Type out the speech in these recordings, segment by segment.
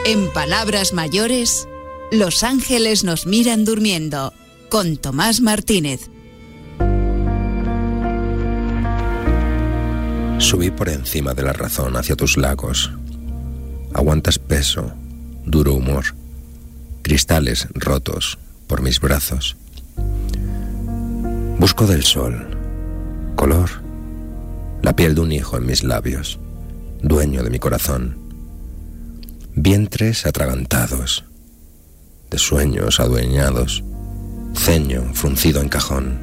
En Palabras Mayores, Los ángeles nos miran durmiendo, con Tomás Martínez. Subí por encima de la razón hacia tus lagos. Aguantas peso, duro humor, cristales rotos por mis brazos. Busco del sol, color, la piel de un hijo en mis labios, dueño de mi corazón. Vientres atragantados, de sueños adueñados, ceño fruncido en cajón.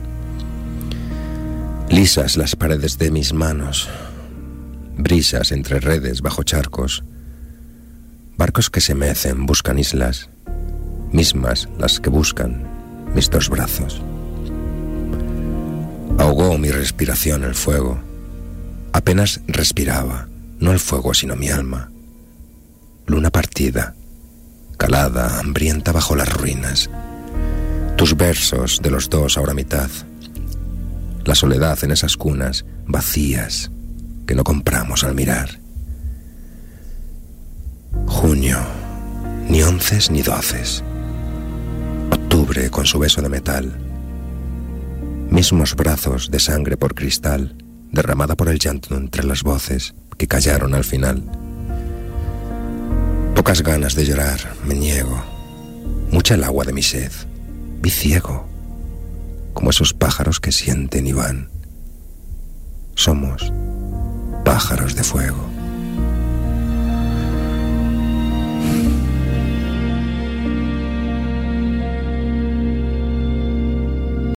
Lisas las paredes de mis manos, brisas entre redes bajo charcos, barcos que se mecen, buscan islas, mismas las que buscan mis dos brazos. Ahogó mi respiración el fuego, apenas respiraba, no el fuego sino mi alma. Luna partida, calada, hambrienta bajo las ruinas. Tus versos de los dos ahora mitad. La soledad en esas cunas vacías que no compramos al mirar. Junio, ni onces ni doces. Octubre con su beso de metal. Mismos brazos de sangre por cristal, derramada por el llanto entre las voces que callaron al final. Pocas ganas de llorar, me niego. Mucha el agua de mi sed. Vi ciego, como esos pájaros que sienten y van. Somos pájaros de fuego.